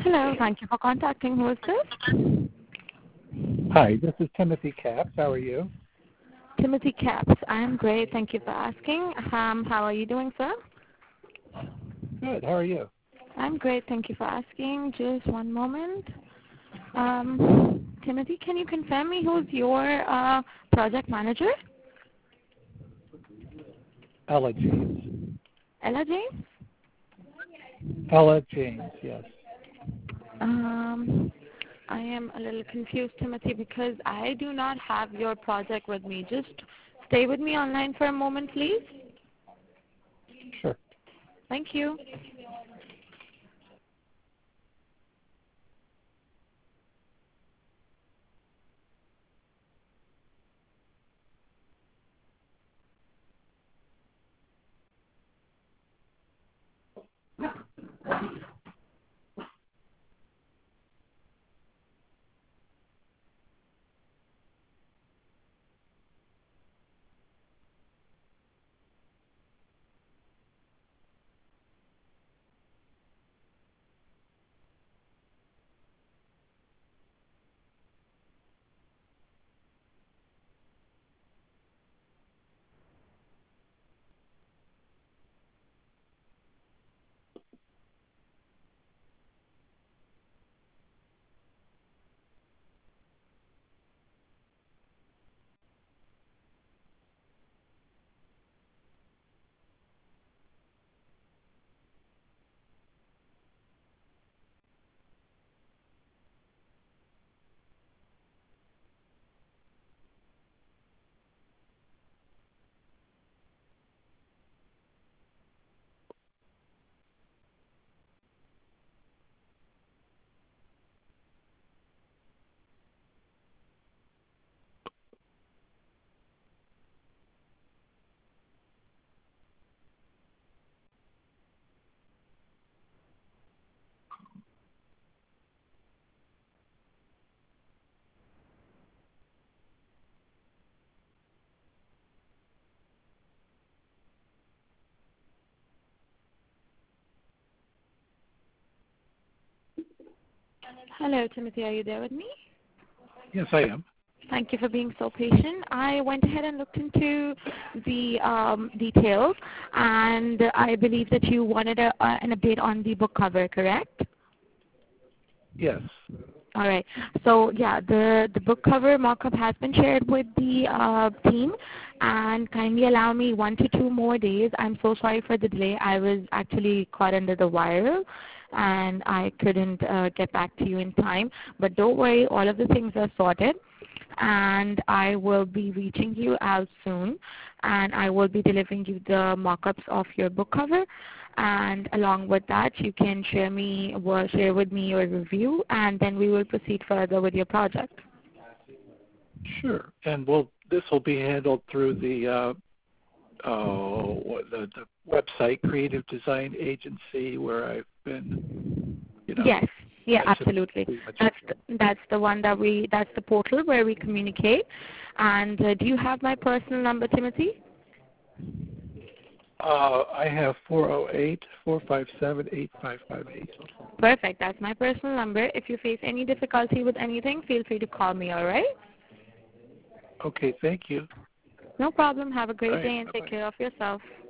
Hello. Thank you for contacting. Who is this? Hi, this is Timothy Capps. How are you? Timothy Capps. I am great. Thank you for asking. How are you doing, sir? Good. How are you? I'm great. Thank you for asking. Just one moment. Timothy, can you confirm me who's your project manager? Ella James. Ella James? Ella James, yes. I am a little confused, Timothy, because I do not have your project with me. Just stay with me online for a moment, please. Sure. Thank you. Hello, Timothy. Are you there with me? Yes, I am. Thank you for being so patient. I went ahead and looked into the details, and I believe that you wanted an update on the book cover, correct? Yes. All right. So yeah, the book cover mock-up has been shared with the team, and kindly allow me 1 to 2 more days. I'm so sorry for the delay. I was actually caught under the wire, and I couldn't get back to you in time. But don't worry, all of the things are sorted, and I will be reaching you out soon, and I will be delivering you the mock-ups of your book cover. And along with that, you can share with me your review, and then we will proceed further with your project. Sure. And this will be handled through the website Creative Design Agency where I've been, Yes. Yeah, absolutely. That's the one that's the portal where we communicate. And do you have my personal number, Timothy? I have 408-457-8558. Perfect. That's my personal number. If you face any difficulty with anything, feel free to call me, all right? Okay, thank you. No problem. Have a great All right, day and take bye-bye. care of yourself.